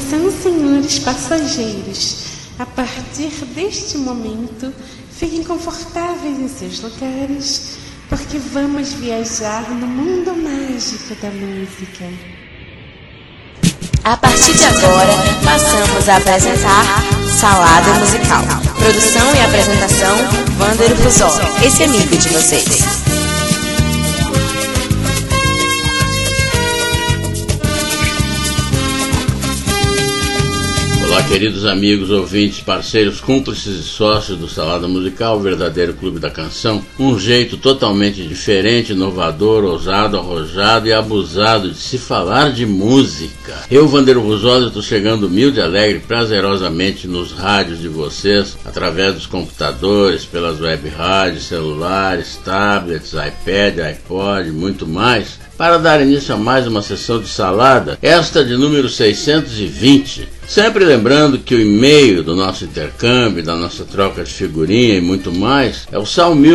Atenção, senhores passageiros. A partir deste momento, fiquem confortáveis em seus lugares, porque vamos viajar no mundo mágico da música. A partir de agora, passamos a apresentar Salada Musical. Produção e apresentação, Wander Fusol, esse amigo de vocês. Olá, queridos amigos, ouvintes, parceiros, cúmplices e sócios do Salada Musical, o verdadeiro clube da canção. Um jeito totalmente diferente, inovador, ousado, arrojado e abusado de se falar de música. Eu, Wander Fusol, estou chegando humilde, alegre, prazerosamente nos rádios de vocês, através dos computadores, pelas web rádios, celulares, tablets, iPad, iPod e muito mais, para dar início a mais uma sessão de salada, esta de número 620. Sempre lembrando que o e-mail do nosso intercâmbio, da nossa troca de figurinha e muito mais, é o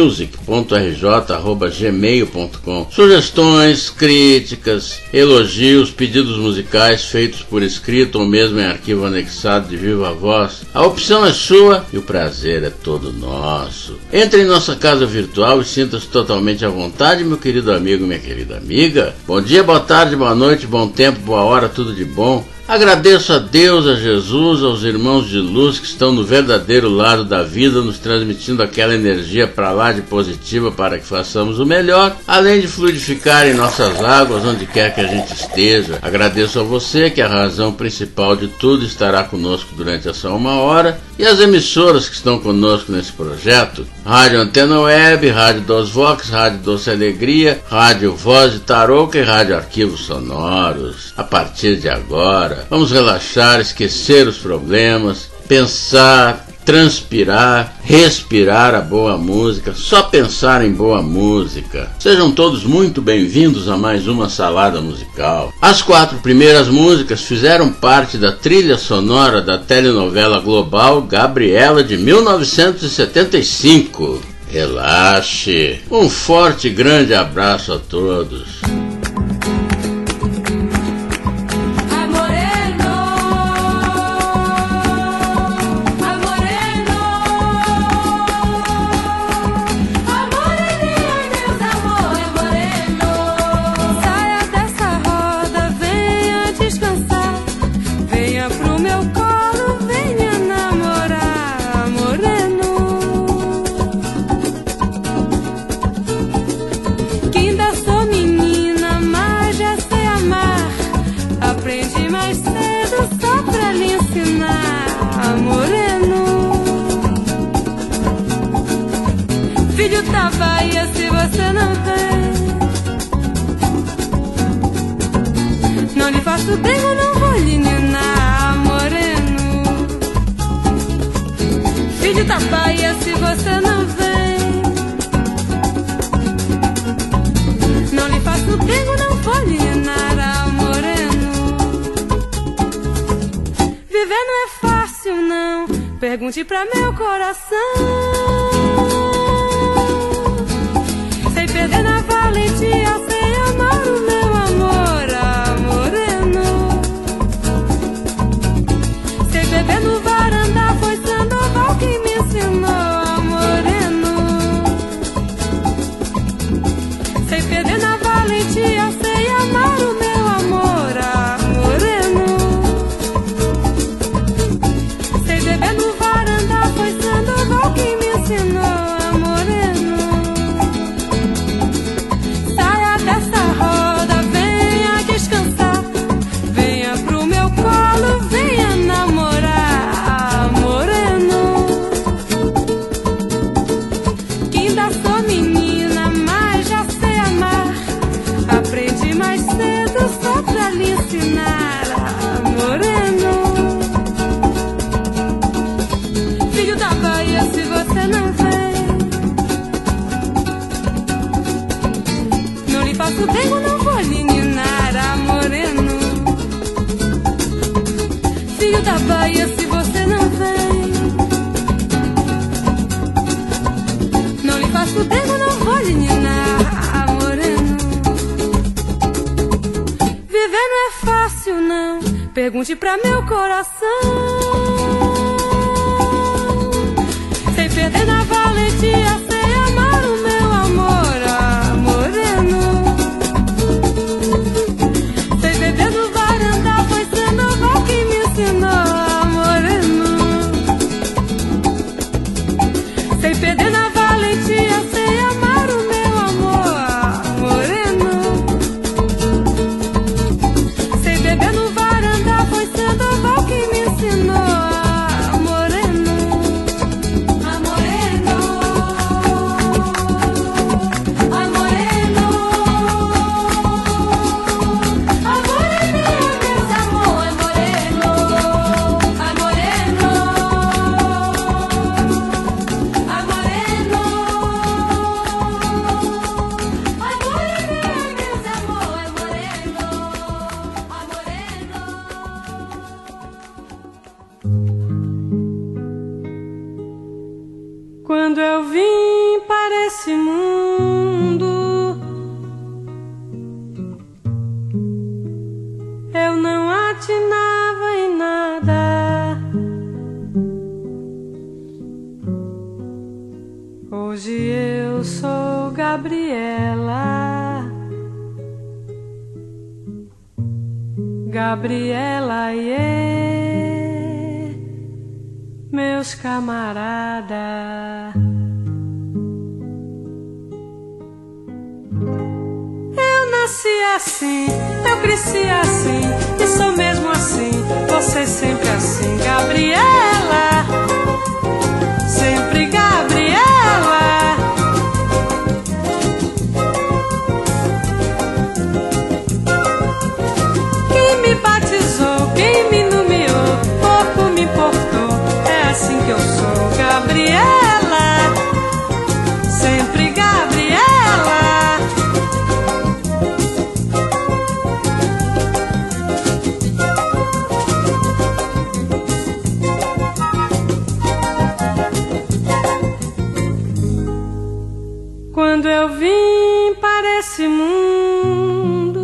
salmusic.rj@gmail.com. Sugestões, críticas, elogios, pedidos musicais feitos por escrito ou mesmo em arquivo anexado de viva voz. A opção é sua e o prazer é todo nosso. Entre em nossa casa virtual e sinta-se totalmente à vontade, meu querido amigo, minha querida amiga. Bom dia, boa tarde, boa noite, bom tempo, boa hora, tudo de bom. Agradeço a Deus, a Jesus, aos irmãos de luz que estão no verdadeiro lado da vida, nos transmitindo aquela energia para lá de positiva para que façamos o melhor, além de fluidificar em nossas águas onde quer que a gente esteja. Agradeço a você que a razão principal de tudo estará conosco durante essa uma hora e as emissoras que estão conosco nesse projeto: Rádio Antena Web, Rádio Dos Vox, Rádio Doce Alegria, Rádio Voz de Tarouca e Rádio Arquivos Sonoros. A partir de agora, vamos relaxar, esquecer os problemas, pensar, transpirar, respirar a boa música, só pensar em boa música. Sejam todos muito bem-vindos a mais uma salada musical. As 4 primeiras músicas fizeram parte da trilha sonora da telenovela global Gabriela de 1975. Relaxe. Um forte e grande abraço a todos. Tengo, não vou lhe ninar, moreno. Filho da Bahia, se você não vem, não lhe faço tengo, não vou lhe ninar, moreno. Viver não é fácil, não. Pergunte pra meu coração. Sem perder na valentia, sem amar o meu amor, moreno. Beber no varanda foi Sandoval que me ensinou, moreno. Sei perder na valentia, sei amar o meu amor, moreno. Sei beber no varanda foi Sandoval que me ensinou, moreno. Saia dessa roda, venha descansar, venha pro meu colo, venha namorar. Tengo, não vou lhe ninar, moreno. Filho da Bahia, se você não vem, não lhe faço tengo, não vou lhe ninar, moreno. Viver não é fácil, não. Pergunte pra meu coração, sem perder na valentia, sem amar o meu amor, moreno. Sem beber no varanda, foi Sandoval que me ensinou, moreno. Sem perder na valentia, sem amar o meu amor, moreno. Sem beber no varanda, foi Sandoval que me ensinou, moreno. Moreno. Moreno. Moreno, meus amor, moreno. Moreno. Moreno. Quando eu vim para esse mundo, eu não atinava em nada. Hoje eu sou Gabriela, Gabriela, meus camaradas. Eu nasci assim, eu cresci assim, e sou mesmo assim, você sempre assim, Gabriela, sempre Gabriela. Quem me batizou, quem me nomeou, pouco me importou, é assim que eu sou, Gabriela, sempre Gabriela. Quando eu vim para esse mundo,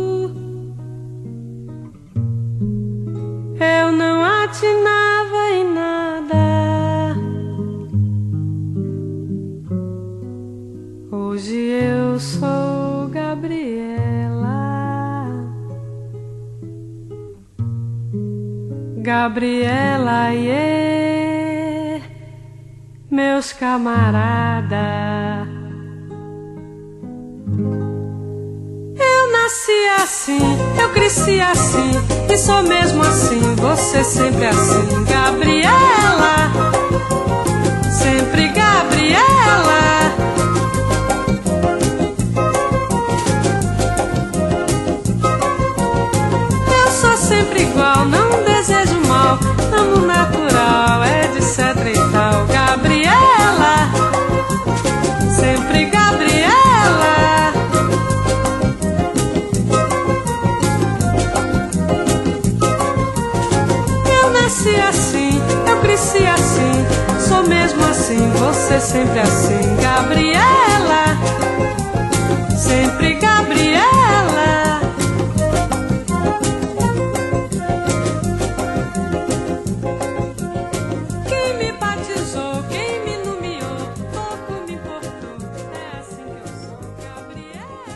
eu não atinava em nada. Hoje eu sou Gabriela, Gabriela, meus camaradas. Eu nasci assim, eu cresci assim, e sou mesmo assim, você sempre assim, Gabriela, sempre Gabriela. Eu sou sempre igual, não desejo mal, amo natural, etc e tal, Gabriela, sempre Gabriela. Eu nasci assim, eu cresci assim, sou mesmo assim, você sempre assim, Gabriela, sempre Gabriela. Quem me batizou, quem me nomeou, pouco me importou, é assim que eu sou, Gabriela.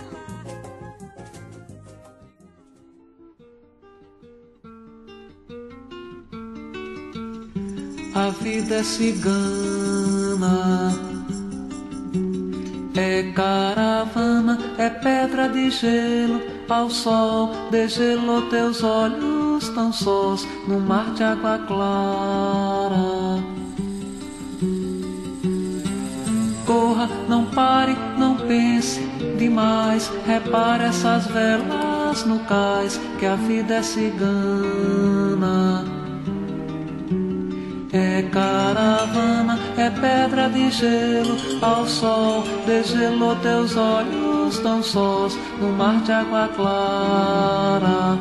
A vida é cigana, é caravana, é pedra de gelo, ao sol desgelou teus olhos tão sós, no mar de água clara. Corra, não pare, não pense demais, repare essas velas no cais, que a vida é cigana. É caravana, é pedra de gelo, ao sol desgelou teus olhos tão sós, no mar de água clara.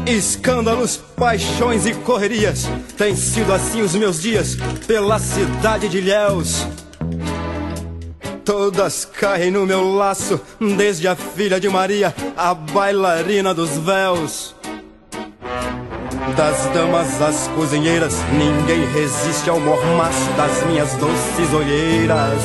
Escândalos, paixões e correrias, tem sido assim os meus dias pela cidade de Ilhéus. Todas caem no meu laço, desde a filha de Maria, a bailarina dos véus. Das damas às cozinheiras, ninguém resiste ao mormaço das minhas doces olheiras.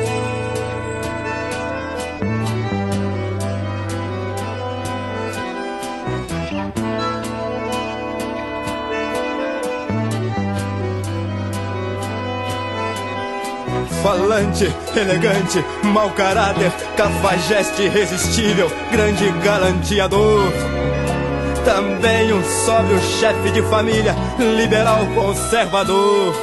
Falante, elegante, mau caráter, cafajeste irresistível, grande galanteador. Também um sóbrio chefe de família, liberal conservador.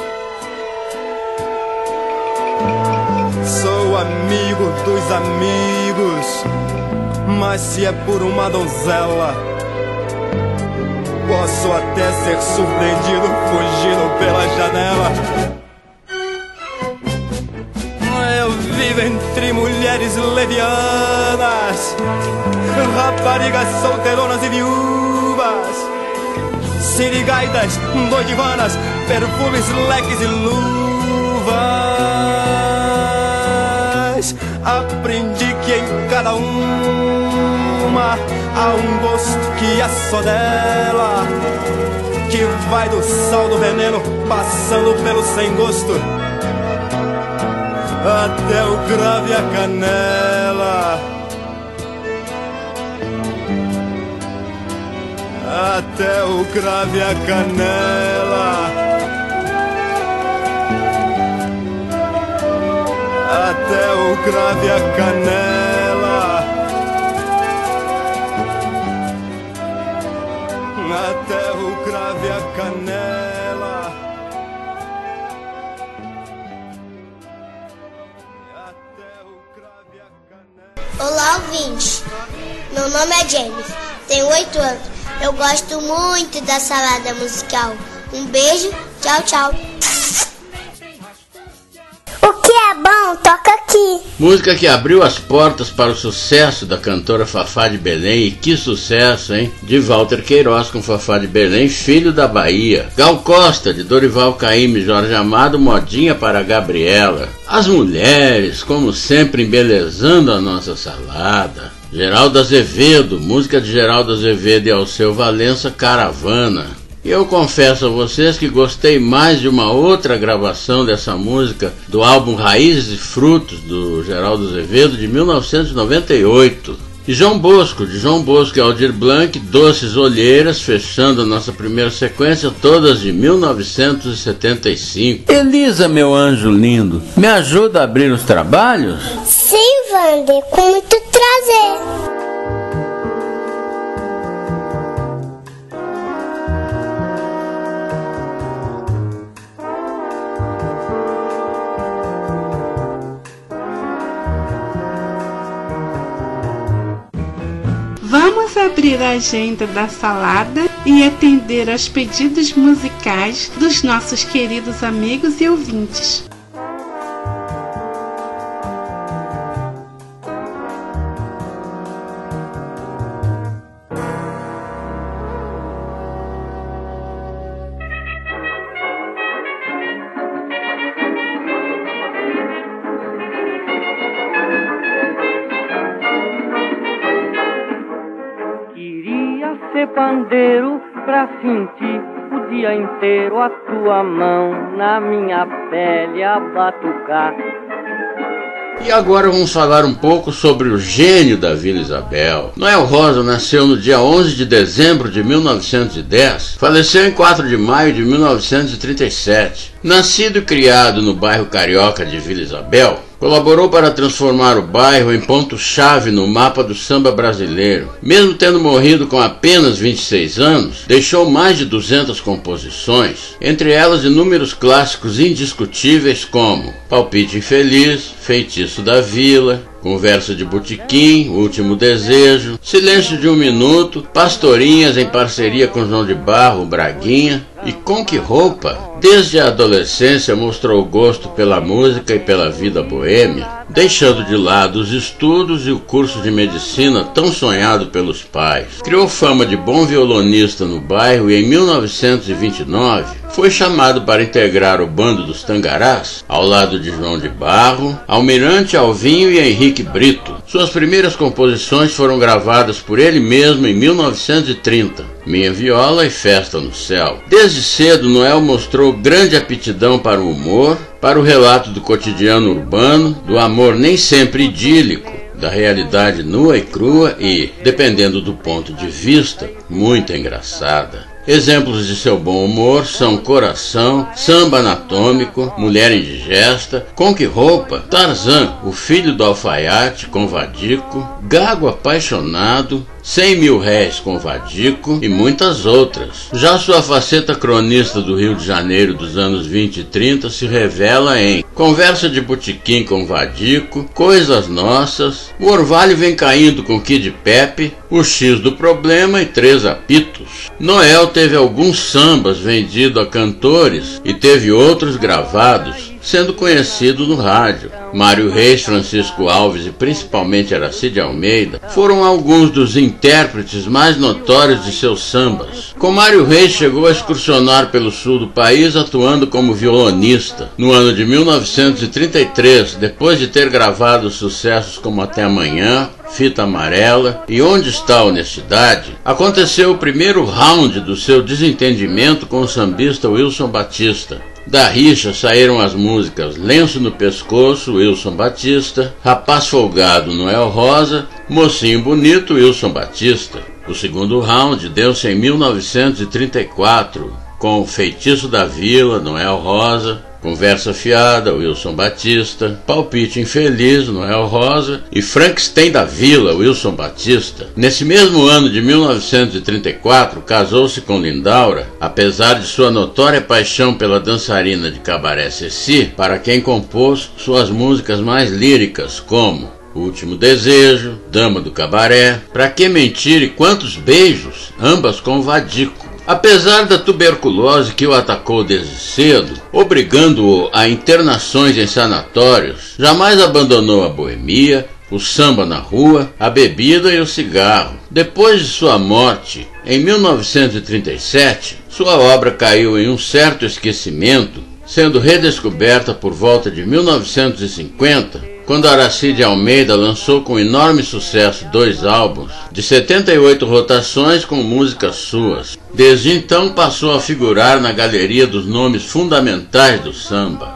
Sou amigo dos amigos, mas se é por uma donzela, posso até ser surpreendido fugindo pela janela. Eu vivo entre mulheres levianas, raparigas solteironas e viúvas, sirigaidas, doidivanas, perfumes, leques e luvas. Aprendi que em cada uma há um gosto que é só dela, que vai do sal do veneno, passando pelo sem gosto, até o cravo e a canela. Até o cravo e a canela. Até o cravo e a canela. Até o cravo e a canela. Olá, ouvinte. Meu nome é James, tenho 8 anos. Eu gosto muito da salada musical. Um beijo, tchau, tchau. O que é bom, toca aqui. Música que abriu as portas para o sucesso da cantora Fafá de Belém. E que sucesso, hein? De Walter Queiroz com Fafá de Belém, Filho da Bahia. Gal Costa, de Dorival Caymmi e Jorge Amado, Modinha para Gabriela. As mulheres, como sempre, embelezando a nossa salada. Geraldo Azevedo, música de Geraldo Azevedo e Alceu Valença, Caravana. E eu confesso a vocês que gostei mais de uma outra gravação dessa música do álbum Raízes e Frutos, do Geraldo Azevedo, de 1998. E João Bosco, de João Bosco e Aldir Blanc, Doces Olheiras, fechando a nossa primeira sequência, todas de 1975. Elisa, meu anjo lindo, me ajuda a abrir os trabalhos? Sim, Wander, com muito prazer. Vamos abrir a agenda da salada e atender aos pedidos musicais dos nossos queridos amigos e ouvintes. Pandeiro pra sentir o dia inteiro a tua mão na minha pele a batucar. E agora vamos falar um pouco sobre o gênio da Vila Isabel. Noel Rosa nasceu no dia 11 de dezembro de 1910, faleceu em 4 de maio de 1937. Nascido e criado no bairro carioca de Vila Isabel, colaborou para transformar o bairro em ponto-chave no mapa do samba brasileiro. Mesmo tendo morrido com apenas 26 anos, deixou mais de 200 composições, entre elas inúmeros clássicos indiscutíveis como Palpite Infeliz, Feitiço da Vila, Conversa de Botequim, Último Desejo, Silêncio de um Minuto, Pastorinhas em parceria com João de Barro, Braguinha e Com Que Roupa. Desde a adolescência mostrou gosto pela música e pela vida boêmia. deixando de lado os estudos e o curso de medicina tão sonhado pelos pais. Criou fama de bom violonista no bairro e em 1929 foi chamado para integrar o bando dos Tangarás, ao lado de João de Barro, Almirante Alvinho e Henrique Brito. Suas primeiras composições foram gravadas por ele mesmo em 1930, Minha Viola e Festa no Céu. Desde cedo, Noel mostrou grande aptidão para o humor, para o relato do cotidiano urbano, do amor nem sempre idílico, da realidade nua e crua e, dependendo do ponto de vista, muito engraçada. Exemplos de seu bom humor são Coração, Samba Anatômico, Mulher Indigesta, Com Que Roupa, Tarzan, o Filho do Alfaiate com Vadico, Gago Apaixonado, 100 Mil Réis com Vadico e muitas outras. Já sua faceta cronista do Rio de Janeiro dos anos 20 e 30 se revela em Conversa de Botequim com Vadico, Coisas Nossas, O Orvalho Vem Caindo com Kid Pepe, O X do Problema e Três Apitos. Noel teve alguns sambas vendidos a cantores e teve outros gravados, sendo conhecido no rádio. Mário Reis, Francisco Alves e principalmente Aracide Almeida foram alguns dos intérpretes mais notórios de seus sambas. Com Mário Reis chegou a excursionar pelo sul do país atuando como violonista. No ano de 1933, depois de ter gravado sucessos como Até Amanhã, Fita Amarela e Onde Está a Honestidade, aconteceu o primeiro round do seu desentendimento com o sambista Wilson Batista. Da rixa saíram as músicas Lenço no Pescoço, Wilson Batista, Rapaz Folgado, Noel Rosa, Mocinho Bonito, Wilson Batista. O segundo round deu-se em 1934, com Feitiço da Vila, Noel Rosa, Conversa Fiada, Wilson Batista, Palpite Infeliz, Noel Rosa e Frankenstein da Vila, Wilson Batista. Nesse mesmo ano de 1934, casou-se com Lindaura, apesar de sua notória paixão pela dançarina de cabaré Ceci, para quem compôs suas músicas mais líricas, como O Último Desejo, Dama do Cabaré, Pra Que Mentir e Quantos Beijos, ambas com Vadico. Apesar da tuberculose que o atacou desde cedo, obrigando-o a internações em sanatórios, jamais abandonou a boemia, o samba na rua, a bebida e o cigarro. Depois de sua morte, em 1937, sua obra caiu em um certo esquecimento, sendo redescoberta por volta de 1950, quando Aracide Almeida lançou com enorme sucesso 2 álbuns, de 78 rotações com músicas suas. Desde então passou a figurar na galeria dos nomes fundamentais do samba.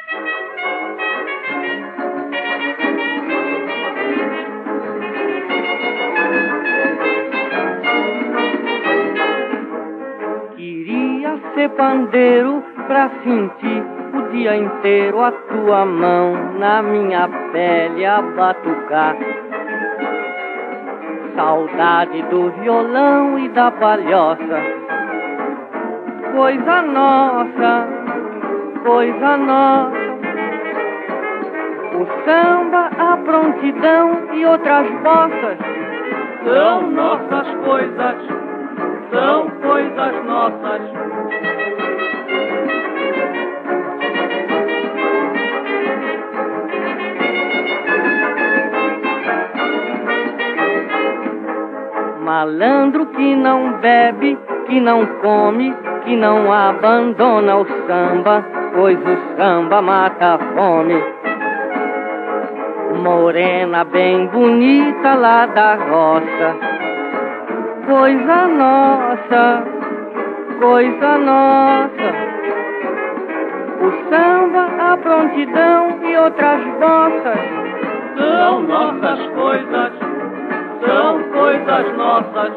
Queria ser pandeiro pra sentir o dia inteiro a tua mão na minha pele a batucar. Saudade do violão e da palhoça, coisa nossa, coisa nossa. O samba, a prontidão e outras bossas são nossas coisas, são coisas nossas. Malandro que não bebe, que não come, que não abandona o samba, pois o samba mata a fome. Morena bem bonita lá da roça, coisa nossa, coisa nossa. O samba, a prontidão e outras bossas são nossas coisas, são coisas nossas.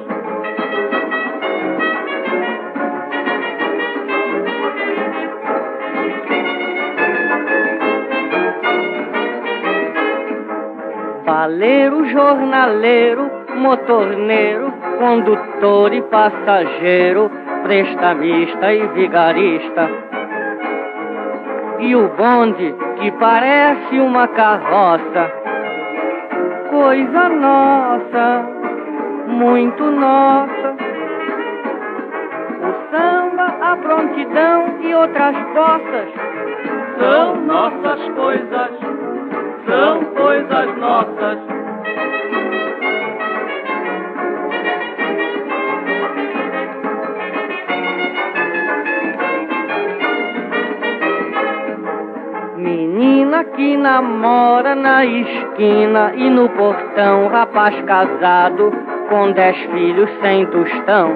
Baleiro, jornaleiro, motorneiro, condutor e passageiro, prestamista e vigarista. E o bonde que parece uma carroça, coisa nossa, muito nossa. O samba, a prontidão e outras bossas são nossas coisas, são nossas. Menina que namora na esquina e no portão, rapaz casado com 10 filhos sem tostão.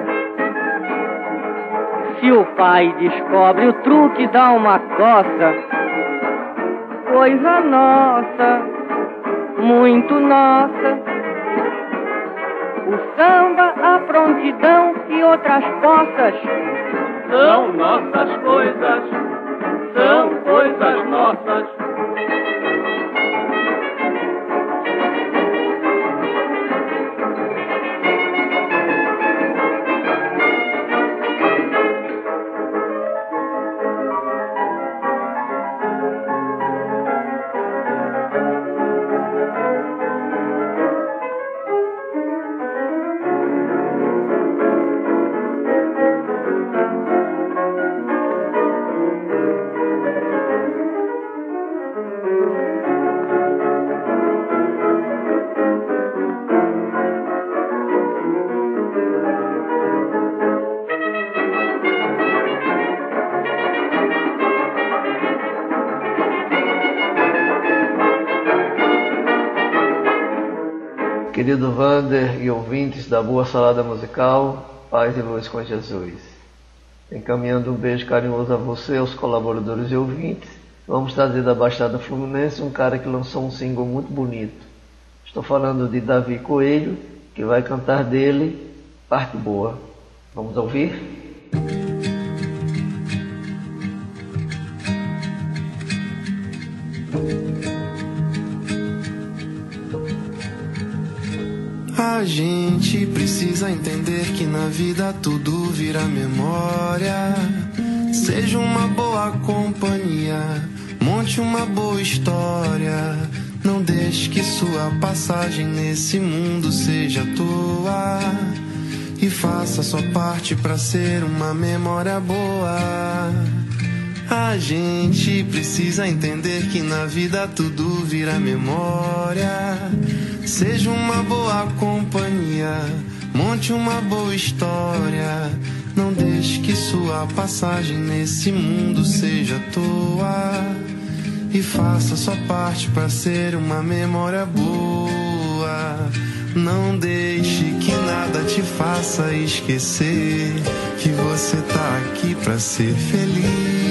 Se o pai descobre o truque, dá uma coça. Coisa nossa, muito nossa. O samba, a prontidão e outras poças são nossas coisas, são coisas nossas. Querido Vander e ouvintes da Boa Salada Musical, paz e luz com Jesus. Encaminhando um beijo carinhoso a você, aos colaboradores e ouvintes, vamos trazer da Baixada Fluminense um cara que lançou um single muito bonito. Estou falando de Davi Coelho, que vai cantar dele Parte Boa. Vamos ouvir? A gente precisa entender que na vida tudo vira memória. Seja uma boa companhia, monte uma boa história. Não deixe que sua passagem nesse mundo seja à toa. E faça sua parte pra ser uma memória boa. A gente precisa entender que na vida tudo vira memória. Seja uma boa companhia, monte uma boa história. Não deixe que sua passagem nesse mundo seja à toa. E faça sua parte pra ser uma memória boa. Não deixe que nada te faça esquecer que você tá aqui pra ser feliz.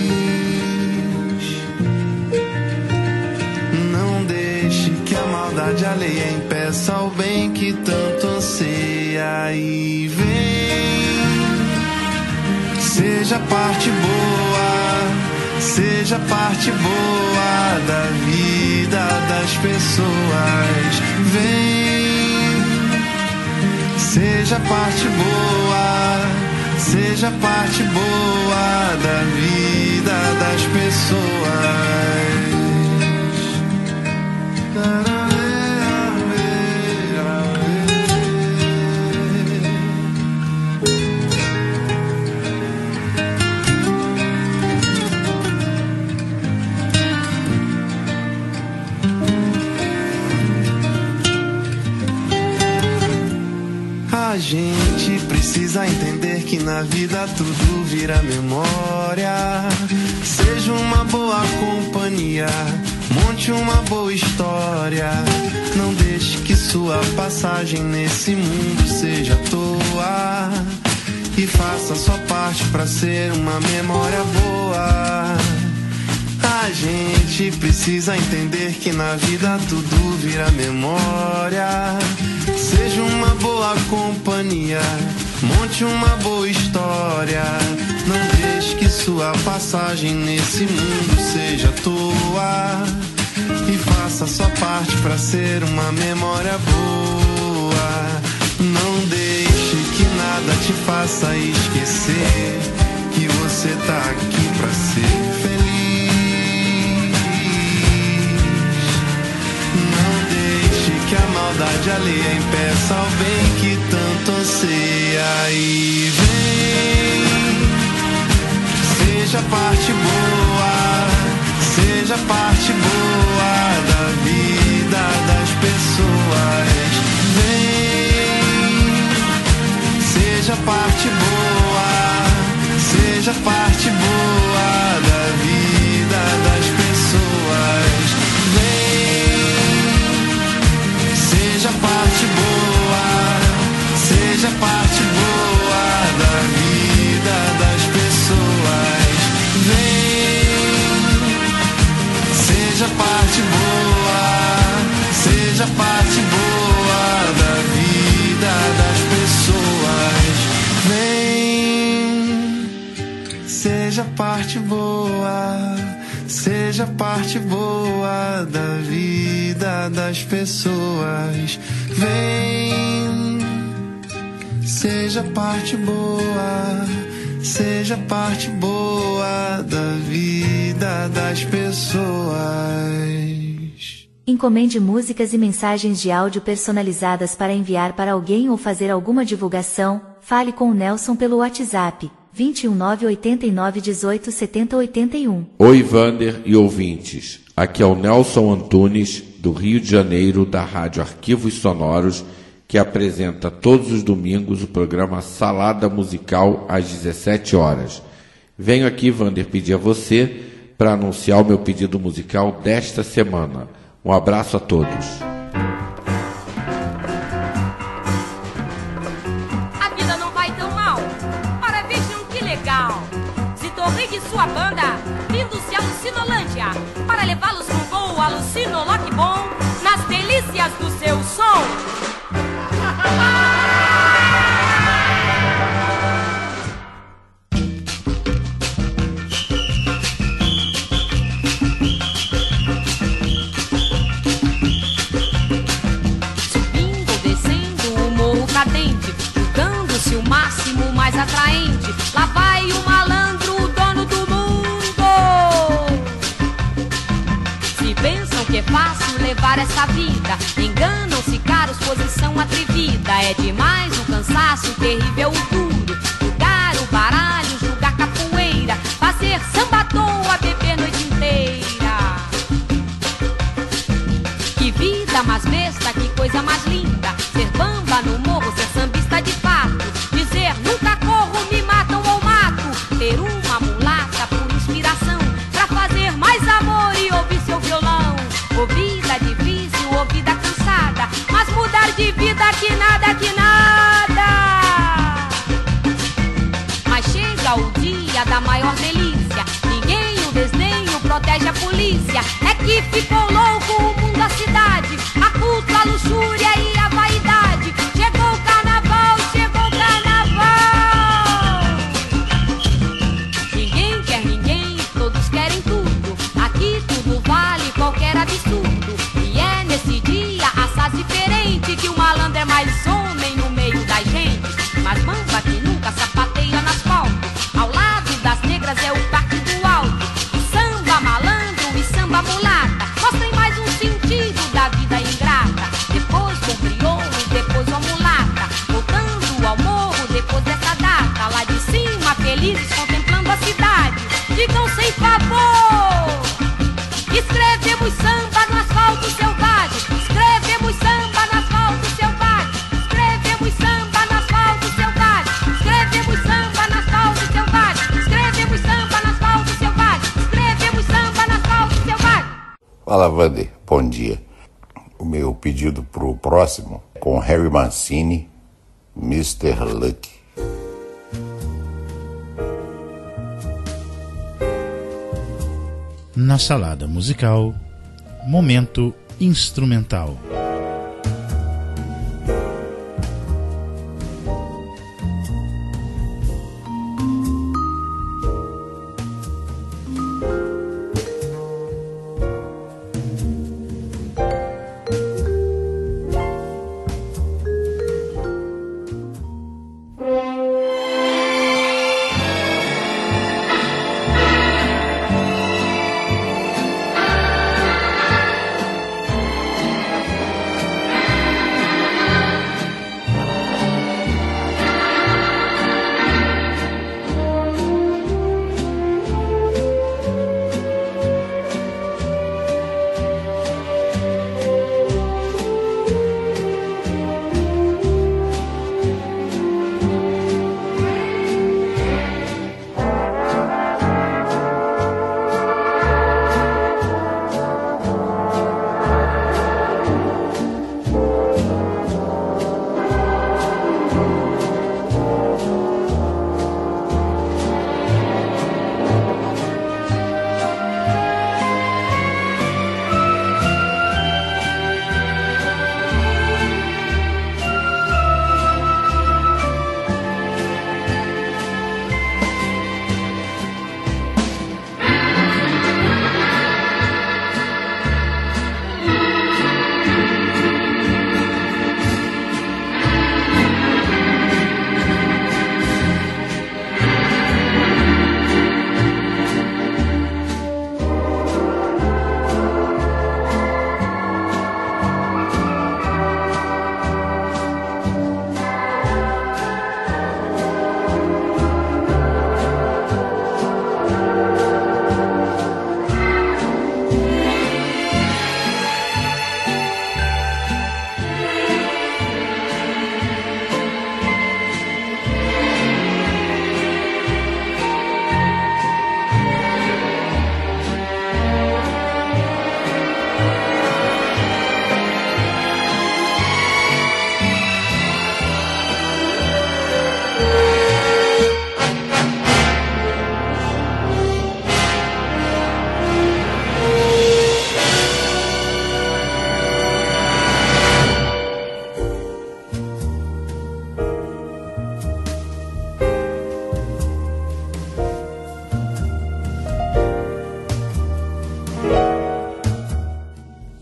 Não deixe que a maldade alheia impeça o bem que tanto anseia. E vem, seja parte boa, seja parte boa da vida das pessoas. Vem, seja parte boa, seja parte boa da vida das pessoas. A gente precisa entender que na vida tudo vira memória. Seja uma boa companhia, monte uma boa história. Não deixe que sua passagem nesse mundo seja à toa. E faça sua parte pra ser uma memória boa. A gente precisa entender que na vida tudo vira memória. Seja uma boa companhia, monte uma boa história. Não deixe que sua passagem nesse mundo seja à toa. E faça sua parte pra ser uma memória boa. Não deixe que nada te faça esquecer que você tá aqui pra ser feliz. Que a maldade alheia impeça o bem que tanto anseia. E vem, seja parte boa, seja parte boa da vida das pessoas. seja parte boa da vida das pessoas. Vem, seja parte boa, seja parte boa da vida das pessoas. Vem, seja parte boa, seja parte boa da vida das pessoas. Vem, seja parte boa, seja parte boa da vida das pessoas. Vem, seja parte boa, seja parte boa da vida das pessoas. Encomende músicas e mensagens de áudio personalizadas para enviar para alguém ou fazer alguma divulgação. Fale com o Nelson pelo WhatsApp 21989187081. Oi, Vander e ouvintes. Aqui é o Nelson Antunes, do Rio de Janeiro, da Rádio Arquivos Sonoros, que apresenta todos os domingos o programa Salada Musical às 17 horas. Venho aqui, Vander, pedir a você para anunciar o meu pedido musical desta semana. Um abraço a todos. A vida não vai tão mal. Ora, vejam que legal. Zito Rig e sua banda, vindo-se a Lucinolândia, para levá-los com voo alucinoloque bom, nas delícias do seu som. Julgando-se o máximo mais atraente, lá vai o malandro, o dono do mundo. Se pensam que é fácil levar essa vida, enganam-se caros, posição atrevida. É demais o cansaço, terrível o duro, jogar o baralho, jogar capoeira, fazer samba à toa, beber noite inteira. Que vida mais besta, que coisa mais linda, ser bamba no morro, ser sambista de fato, dizer nunca corro, me matam ou mato, ter uma mulata por inspiração, pra fazer mais amor e ouvir seu violão. Ô vida difícil, ô vida cansada, mas mudar de vida que nada, que nada. Mas chega o dia da maior delícia, ninguém o desdenho protege a polícia. É que ficou louco o mundo, a cidade, a culto, a luxúria e a vaidade. Chegou o carnaval, chegou o carnaval. Ninguém quer ninguém, todos querem tudo. Aqui tudo vale qualquer absurdo. E é nesse dia, assaz diferente, que o malandro é mais homem no meio da gente. Mas bamba que nunca sapateia no asfalto, ao lado das negras é o partido alto. O samba malandro e samba mulata mostrem mais um sentido da vida ingrata. Depois com crioulo, depois a mulata, voltando ao morro depois dessa data. Lá de cima felizes contemplando a cidade, digam sem favor, escrevemos samba no asfalto selvagem, escrevemos samba no asfalto selvagem, escrevemos samba no asfalto selvagem, escrevemos samba no asfalto selvagem, escrevemos samba no asfalto selvagem, escrevemos samba no asfalto selvagem. Fala, Vander, bom dia. O meu pedido pro próximo é com Harry Mancini, Mr. Lucky. Na salada musical, momento instrumental.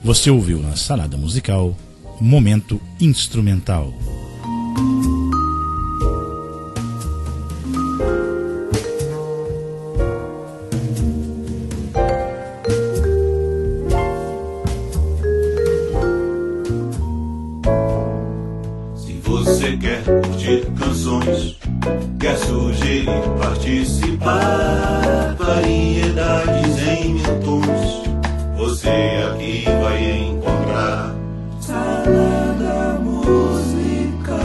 Você ouviu na Salada Musical Momento Instrumental. Você quer curtir canções, quer sugerir, participar, variedades em mil tons, você aqui vai encontrar Salada Musical.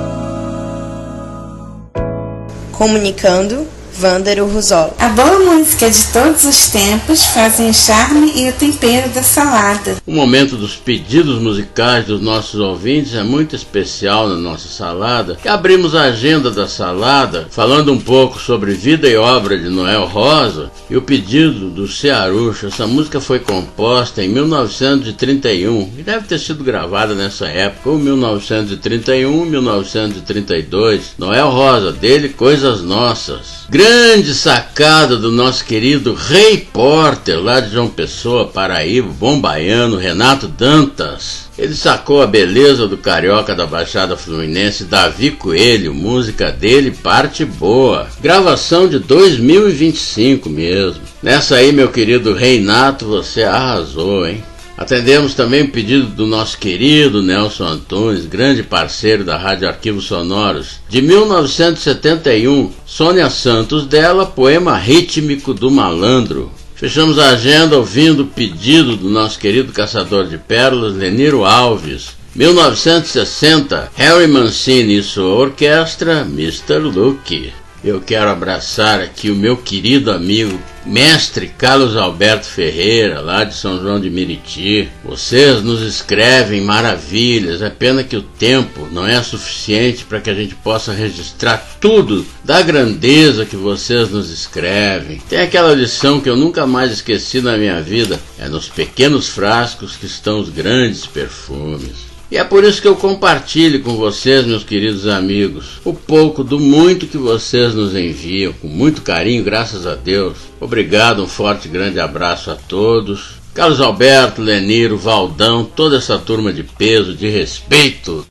Comunicando, Vândaro Ruzola. A boa música de todos os tempos fazem o charme e o tempero da salada. O momento dos pedidos musicais dos nossos ouvintes é muito especial na nossa salada. E abrimos a agenda da salada falando um pouco sobre vida e obra de Noel Rosa e o pedido do Cearucho. Essa música foi composta em 1931 e deve ter sido gravada nessa época, ou 1931 ou 1932. Noel Rosa, dele Coisas Nossas. Grande sacada do nosso querido Rei Porter, lá de João Pessoa, Paraíba, bom baiano, Renato Dantas. Ele sacou a beleza do carioca da Baixada Fluminense, Davi Coelho, música dele, parte boa. Gravação de 2025 mesmo. Nessa aí, meu querido Reinato, você arrasou, hein? Atendemos também o pedido do nosso querido Nelson Antunes, grande parceiro da Rádio Arquivos Sonoros. De 1971, Sônia Santos dela, poema rítmico do malandro. Fechamos a agenda ouvindo o pedido do nosso querido caçador de pérolas, Leniro Alves. 1960, Harry Mancini e sua orquestra, Mr. Luke. Eu quero abraçar aqui o meu querido amigo, mestre Carlos Alberto Ferreira, lá de São João de Meriti. Vocês nos escrevem maravilhas, é pena que o tempo não é suficiente para que a gente possa registrar tudo da grandeza que vocês nos escrevem. Tem aquela lição que eu nunca mais esqueci na minha vida, é nos pequenos frascos que estão os grandes perfumes. E é por isso que eu compartilho com vocês, meus queridos amigos, o pouco do muito que vocês nos enviam, com muito carinho, graças a Deus. Obrigado, um forte e grande abraço a todos. Carlos Alberto, Leniro, Valdão, toda essa turma de peso, de respeito.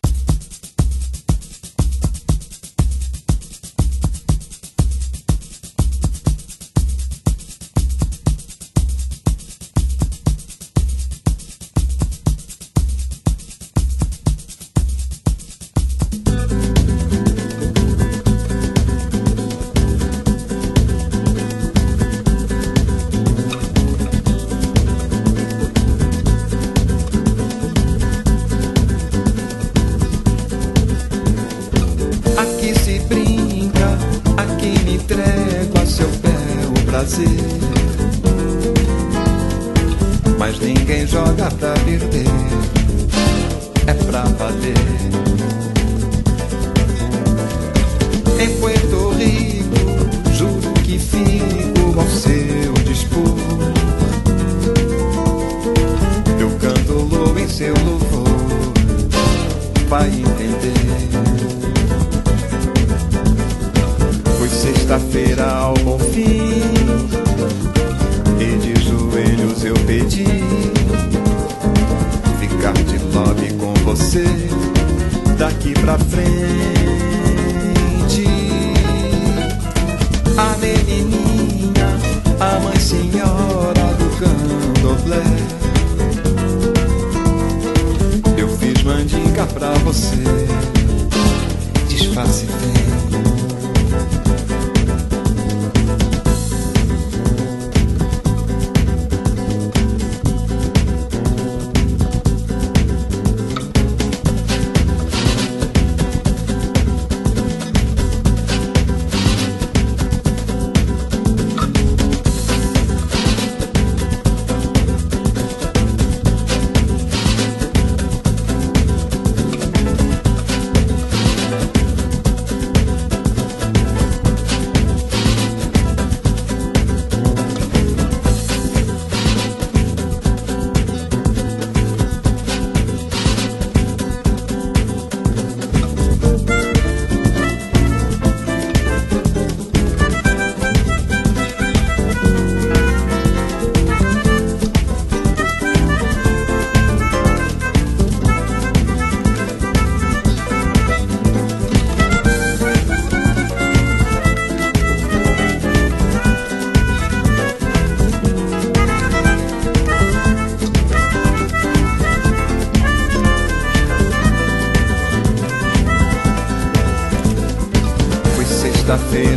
Mas ninguém joga pra perder, é pra valer. Em Puerto Rico, juro que fico ao seu dispor. Eu canto louco em seu louvor, vai entender. Foi sexta-feira ao bom fim, e de joelhos eu pedi ficar de lobby com você daqui pra frente. A menininha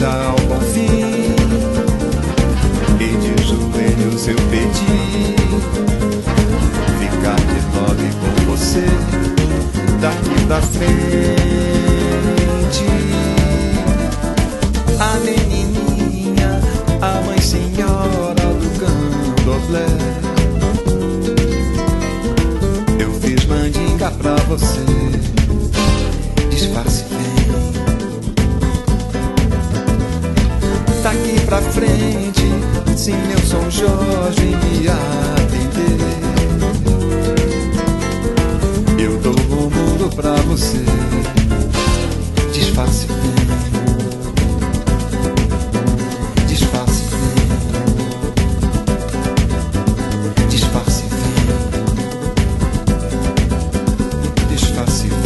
cheira ao bom fim, e de joelhos eu pedi ficar de love com você daqui pra frente. A menininha, a mãe senhora do candomblé, eu fiz mandinga pra você, disfarce bem. Daqui pra frente, se meu São Jorge me atender, eu dou o mundo pra você, disfarce bem. Disfarce bem. Disfarce bem. Disfarce bem.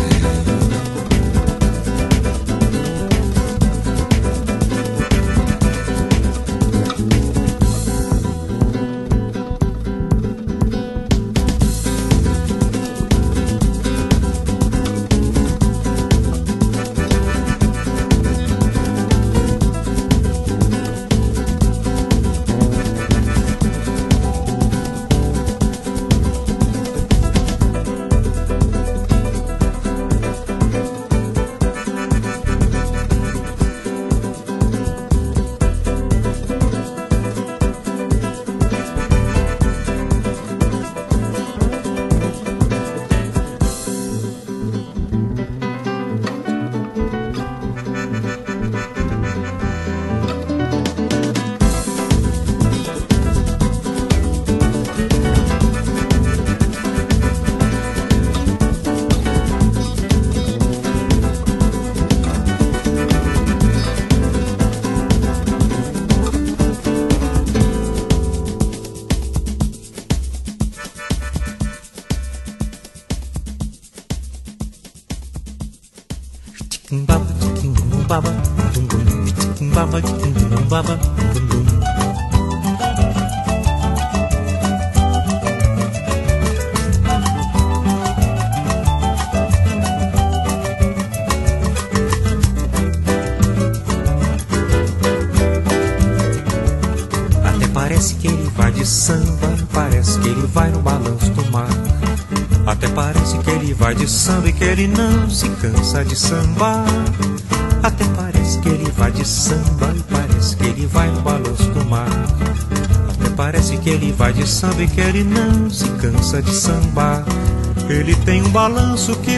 Até parece que ele vai de samba, parece que ele vai no balanço do mar. Até parece que ele vai de samba e que ele não se cansa de sambar. Até parece que ele vai de samba e parece que ele vai no balanço do mar. Até parece que ele vai de samba e que ele não se cansa de sambar. Ele tem um balanço que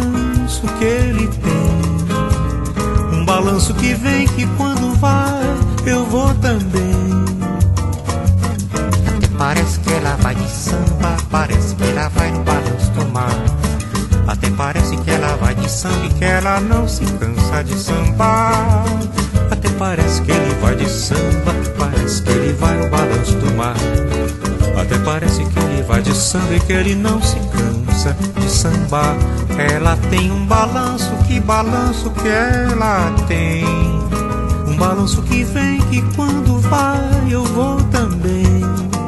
ele tem. Um balanço que vem que quando vai eu vou também. Até parece que ela vai de samba, parece que ela vai no balanço do mar. Até parece que ela vai de samba e que ela não se cansa de sambar. Até parece que ele vai de samba, parece que ele vai no balanço do mar. Até parece que ele vai de samba e que ele não se cansa de sambar. Ela tem um balanço que ela tem. Um balanço que vem que quando vai eu vou também.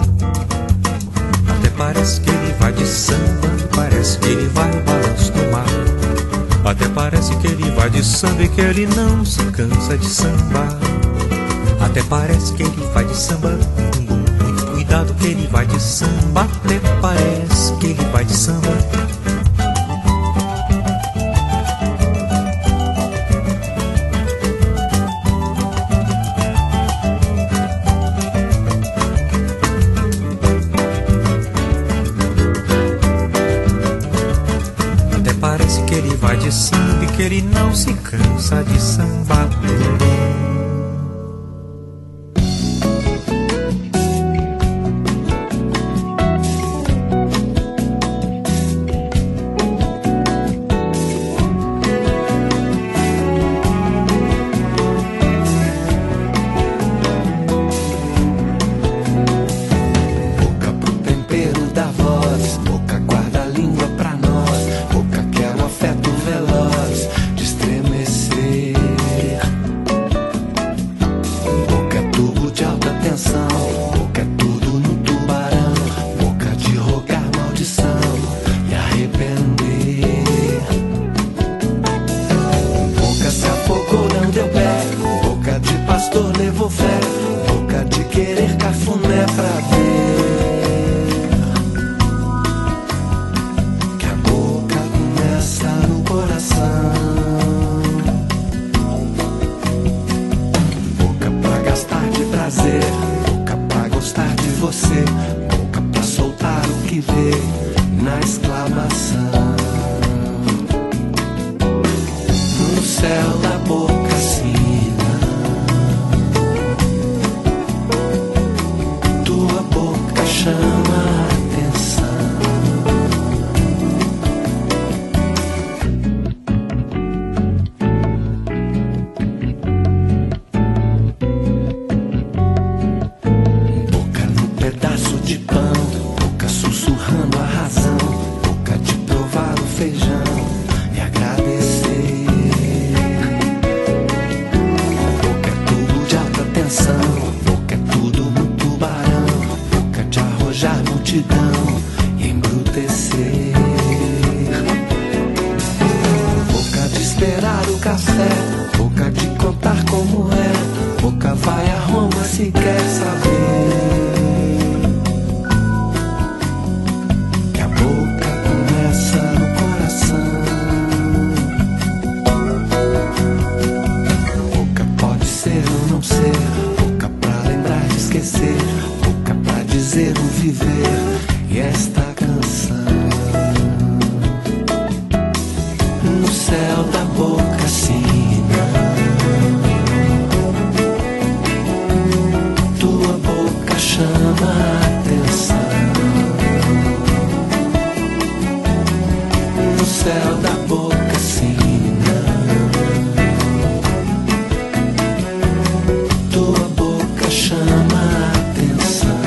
Até parece que ele vai de samba, parece que ele vai no balanço do mar. Até parece que ele vai de samba e que ele não se cansa de sambar. Até parece que ele vai de samba, muito cuidado que ele vai de samba. Até parece que ele vai de samba. Vai de samba e que ele não se cansa de sambar. Boca pro tempero da voz, boca guarda a língua pra nós. Boca quer um afeto veloz de estremecer. querer cafuné pra ver que a boca começa no coração. Boca pra gastar de prazer, boca pra gostar de você, boca pra soltar o que vê na exclamação. No céu da boca sina, tua boca chama a atenção. Boca no pedaço de pão, boca sussurrando a razão, boca de provar o feijão e agradecer. Boca é tubo de alta tensão, boca é tudo no tubarão, boca de arrojar multidão e embrutecer. Boca de esperar o café, boca de contar como é, boca vai a Roma se quer saber que a boca começa no coração. Boca pode ser ou não ser, boca pra lembrar de esquecer, boca pra dizer o viver e esta canção. No céu da boca sina, tua boca chama a atenção. No céu da boca sina, tua boca chama a atenção.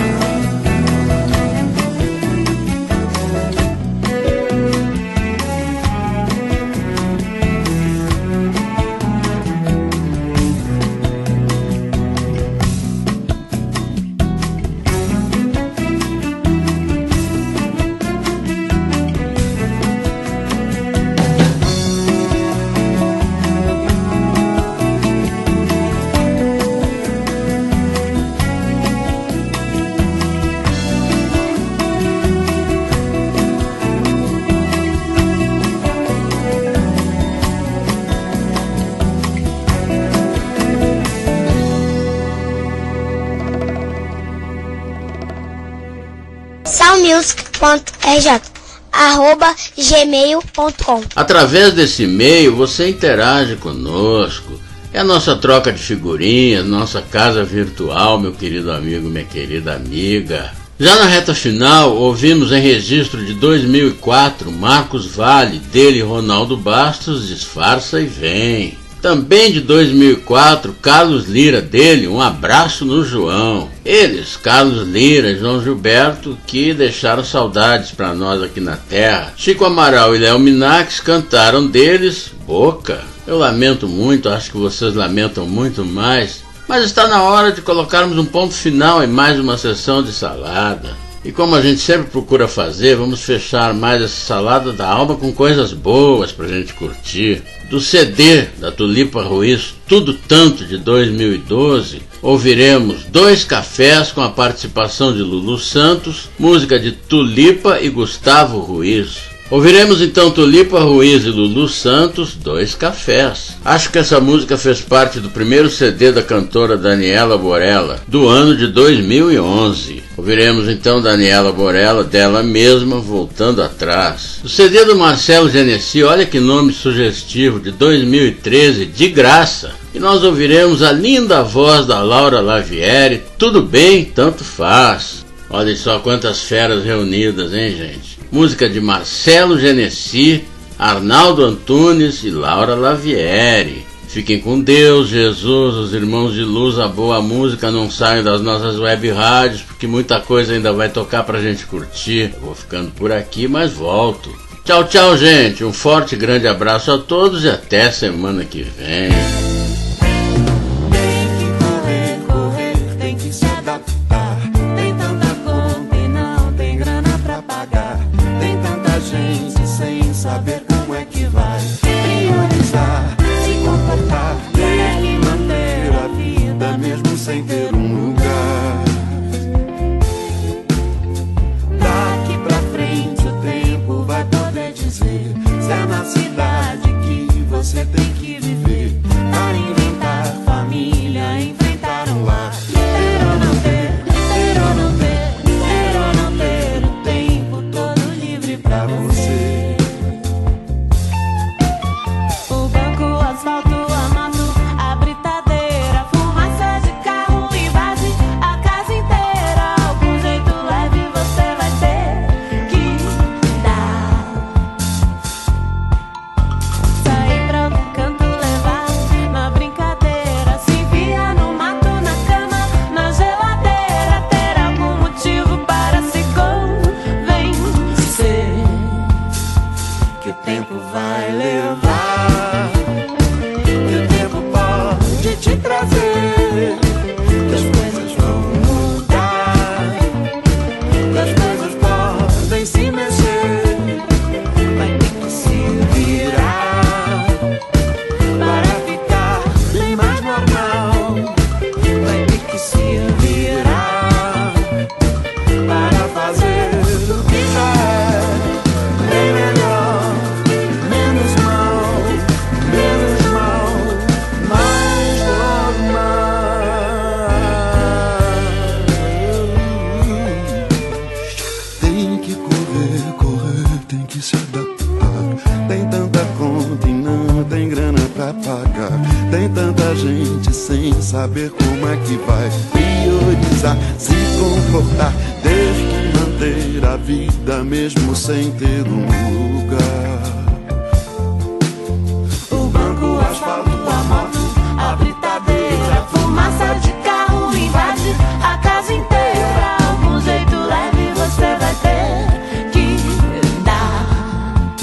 salmusic.rj@gmail.com. Através desse e-mail você interage conosco. É a nossa troca de figurinhas, nossa casa virtual, meu querido amigo, minha querida amiga. Já na reta final, ouvimos em registro de 2004 Marcos Valle, dele Ronaldo Bastos, Disfarça e Vem. Também de 2004, Carlos Lira, dele Um Abraço no João. Eles, Carlos Lira e João Gilberto, que deixaram saudades para nós aqui na terra. Chico Amaral e Léo Minax cantaram deles Boca. Eu lamento muito, acho que vocês lamentam muito mais, mas está na hora de colocarmos um ponto final em mais uma sessão de salada. E como a gente sempre procura fazer, vamos fechar mais essa salada da alma com coisas boas pra gente curtir. Do CD da Tulipa Ruiz, Tudo Tanto, de 2012, ouviremos Dois Cafés com a participação de Lulu Santos, música de Tulipa e Gustavo Ruiz. Ouviremos então Tulipa Ruiz e Lulu Santos, Dois Cafés. Acho que essa música fez parte do primeiro CD da cantora Daniela Borella, do ano de 2011. Ouviremos então Daniela Borella, dela mesma, Voltando Atrás. O CD do Marcelo Genesi, olha que nome sugestivo, de 2013, de graça. E nós ouviremos a linda voz da Laura Lavieri, Tudo Bem, Tanto Faz. Olhem só quantas feras reunidas, hein, gente? Música de Marcelo Genesi, Arnaldo Antunes e Laura Lavieri. Fiquem com Deus, Jesus, os irmãos de luz, a boa música. Não saiam das nossas web rádios, porque muita coisa ainda vai tocar pra gente curtir. Eu vou ficando por aqui, mas volto. Tchau, tchau, gente. Um forte e grande abraço a todos e até semana que vem. Tem que se adaptar. Tem tanta conta e não tem grana pra pagar. Tem tanta gente sem saber como é que vai priorizar, se comportar e manter a vida mesmo sem ter um lugar. saber como é que vai priorizar, se comportar, ter que manter a vida mesmo sem ter um lugar. O banco, o asfalto, a moto, a britadeira, a fumaça de carro invade a casa inteira. Algum jeito leve você vai ter que dar.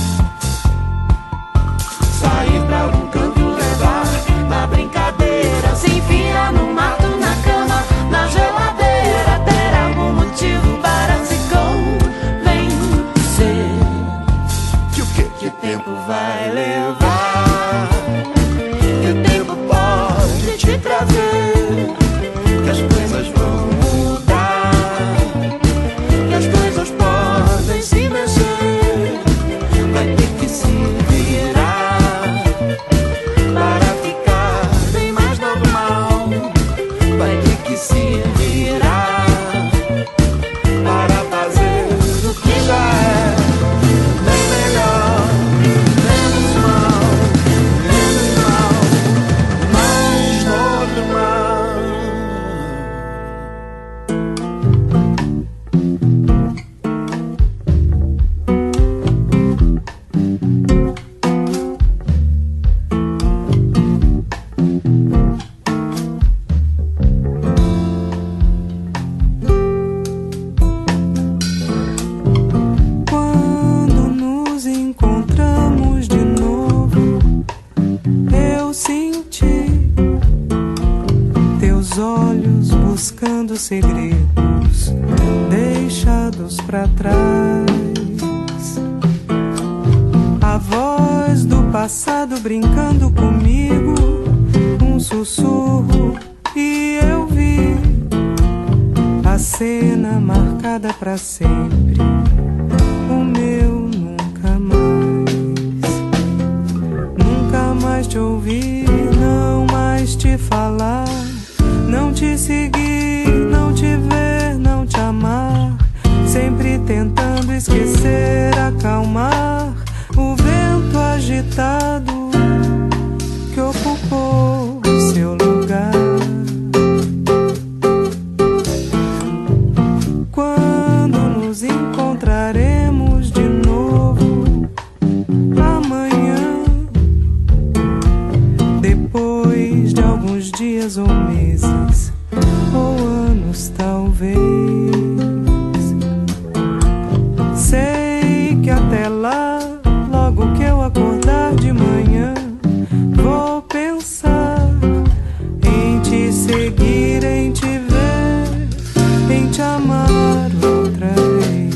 Sair pra algum canto, levar na brincadeira, se enfiar no mato, na cama, na geladeira, ter algum motivo para se convencer que o quê? que o tempo vai levar, que o tempo pode te trazer, que as coisas vão mudar, que as coisas podem se mexer. Vai ter que se virar para ficar bem mais normal. Vai ter que se virar para fazer o que já é bem melhor, menos mal, mais normal. Quando nos encontramos de novo, eu senti teus olhos buscando segredos deixados pra trás. A voz do passado brincando comigo, um sussurro, e eu vi a cena marcada pra sempre. O meu nunca mais te ouvir, não mais te falar, não te seguir, não te ver, não te amar, sempre tentando esquecer, acalmar o vento agitado que ocupou seu lugar. Quando nos encontraremos de novo amanhã, depois de alguns dias ou meses ou anos talvez, sei que até lá, logo que eu acordar de manhã, vou pensar em te seguir, em te ver, em te amar outra vez.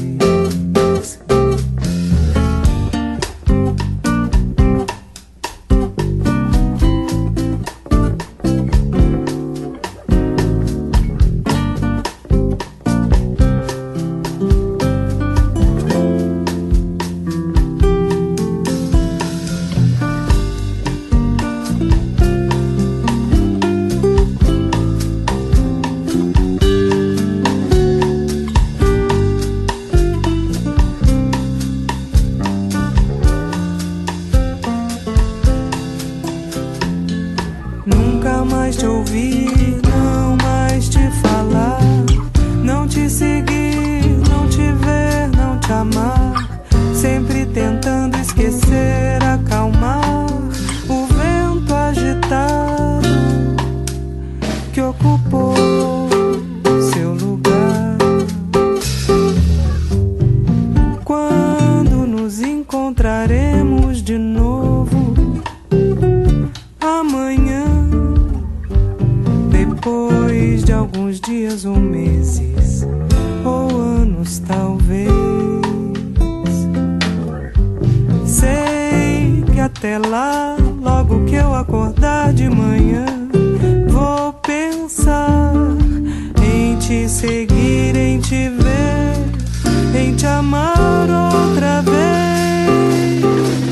Nunca mais te ouvir, não mais te falar, não te seguir, não te ver, não te amar, sempre tentando esquecer, acalmar o vento agitado que ocupou seu lugar. Quando nos encontraremos de novo amanhã, depois de alguns dias ou meses ou anos talvez, sei que até lá, logo que eu acordar de manhã, vou pensar em te seguir, em te ver, em te amar outra vez,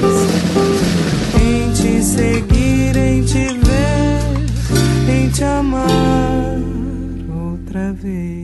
em te seguir, em te ver, em te amar outra vez.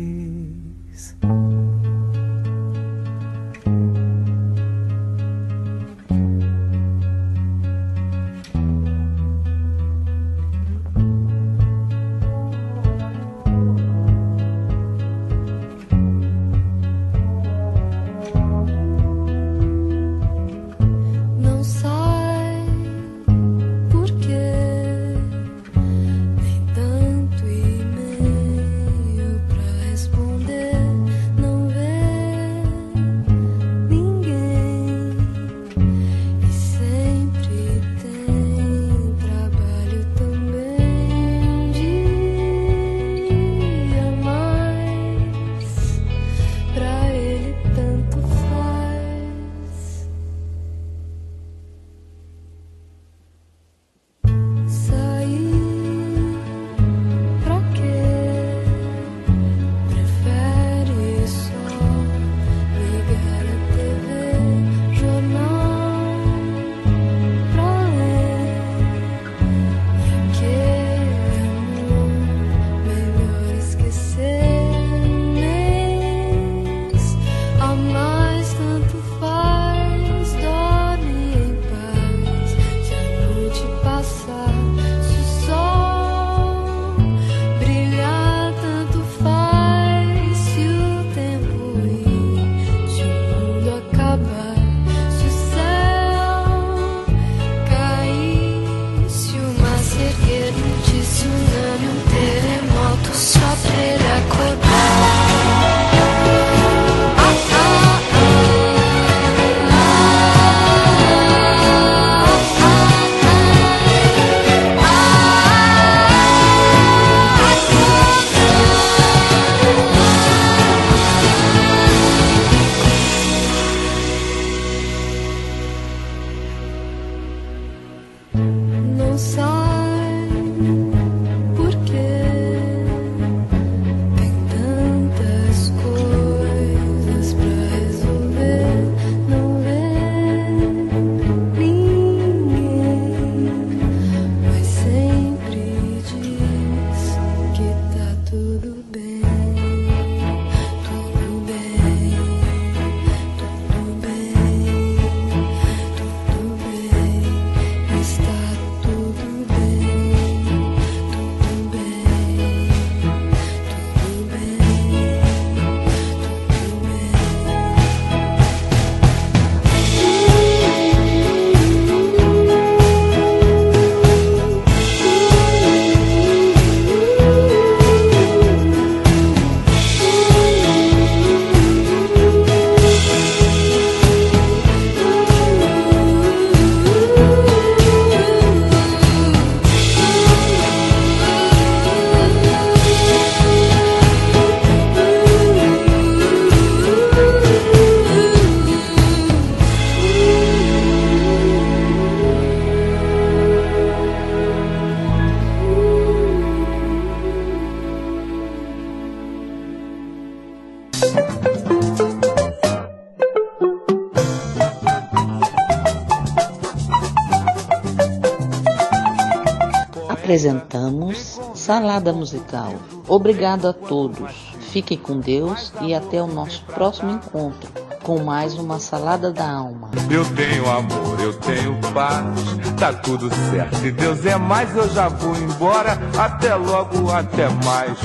Apresentamos Salada Musical. Obrigado a todos. Fiquem com Deus e até o nosso próximo encontro com mais uma Salada da Alma. Eu tenho amor, eu tenho paz, tá tudo certo. Se Deus é mais, eu já vou embora. Até logo, até mais.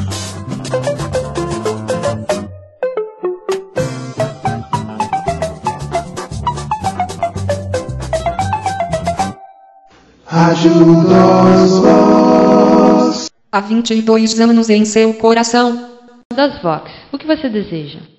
Há 22 anos em seu coração. Das Vox, o que você deseja?